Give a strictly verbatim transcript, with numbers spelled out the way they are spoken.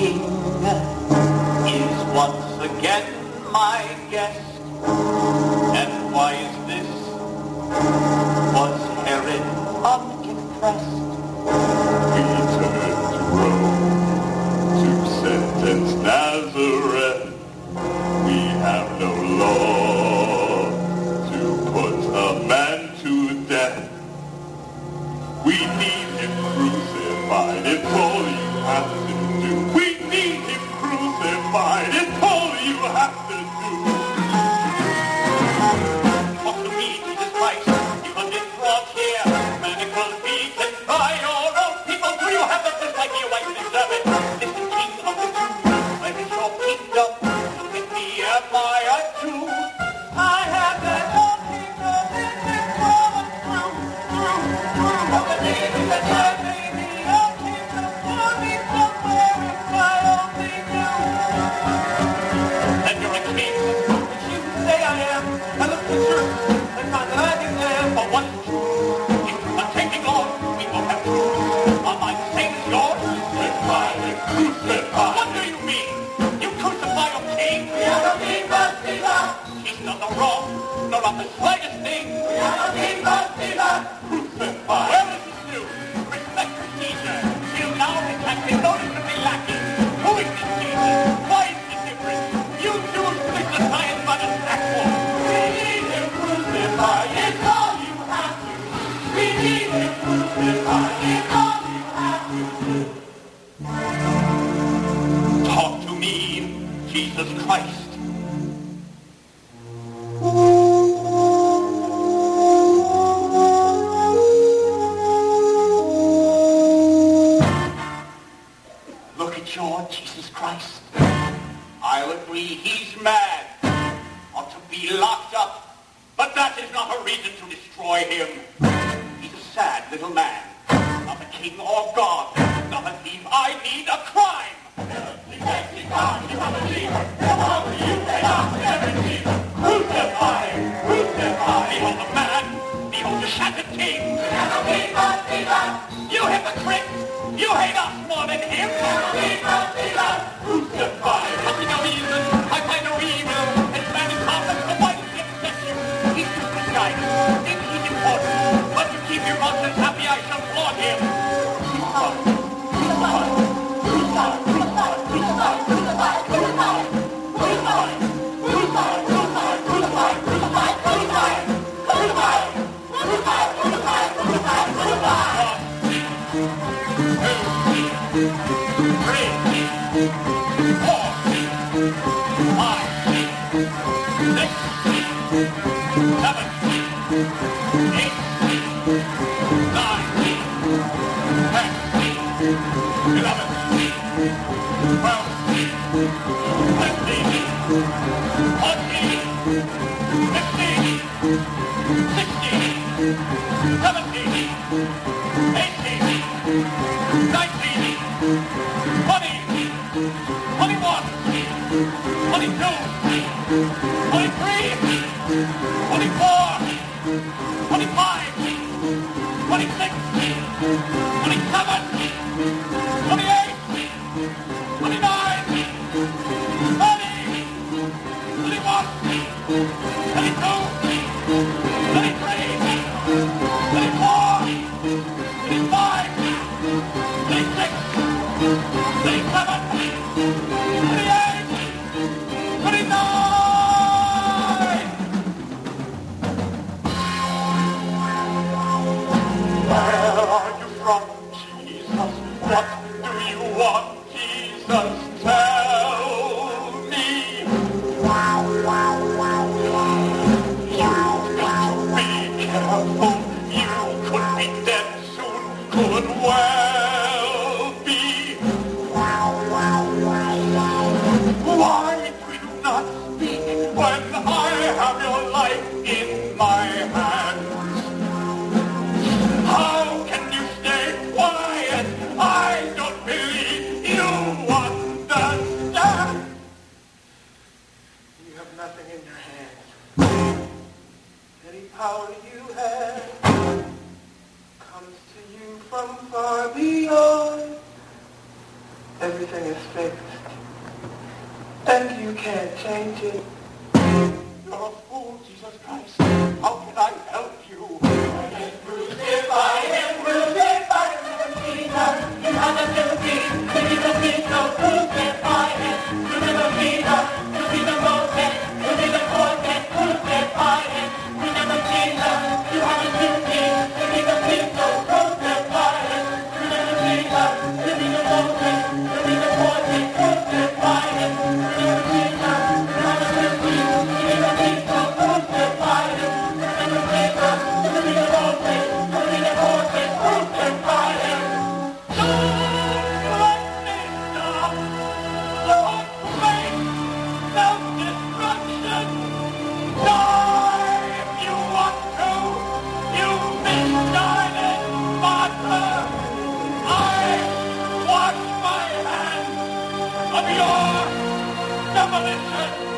king is once again my guest. And why is this? Was Herod unimpressed? We turned to Rome to sentence Nazareth. We have no law to put a man to death. We need him crucified, it's all you have to do. We need him crucified, it's all you have to do. Talk to me, Jesus Christ, you have been brought here. Manacles beaten by your own people. Do you have the sense like your wife deserve it? Listen, King of the Jews, where is your kingdom? Look at me, am I a Jew? I have that whole kingdom in this world through, through, through. All the names that have made me a kingdom for me somewhere in my only view. And you're a king, which you say I am. I look at you and find that I can there for one true. If you are taking on, we will have truth. Are my same as yours? Crucify him, crucify. What do you mean? You crucify your king? We are the king but Caesar. He's not the wrong, nor not the slightest thing. We are the king but Caesar. Crucify. Where is this new? Respect for Caesar. Till now it has been noticeably lacking. Who is this Jesus? Why is he different? You Jews push the science by the sackful. We need him crucified. It's all you have to. We need him crucified. It's all you have to. Talk to me, Jesus Christ. Look at your Jesus Christ. I'll agree he's mad. Ought to be locked up. But that is not a reason to destroy him. He's a sad little man. Not a king or God. Not a thief. I need a crime. Crucify him. Crucify him. Behold the man. Behold the shattered king. We are the king but Caesar. You hypocrite. You hate us more than him. We are the king but Caesar. Crucify. I see no reason. I find no evil. And man is harmless. So why does he upset you? He's too misguided. Think he's important. But to keep your conscience happy, I shall flog him. everything is fixed. And you can't change it. You're a fool, Jesus Christ. How can I help you? I am crucified, I am crucified, Jesus. You have a guilty, you need a piece of crucified. You need a Jesus, you need a Moses, you need a Moses, crucified. You need a Jesus, you have a guilty, you need a piece of crucified. You need a Jesus, you need a Moses, you need a Moses, crucified. You need a Jesus, you have a guilty, you need a piece of crucified. You need a Jesus, you need a Moses, you need a Moses, crucified. Don't let me stop. Don't make self-destruction. Die if you want to. You misguided martyr. I wash my hands of your demolition.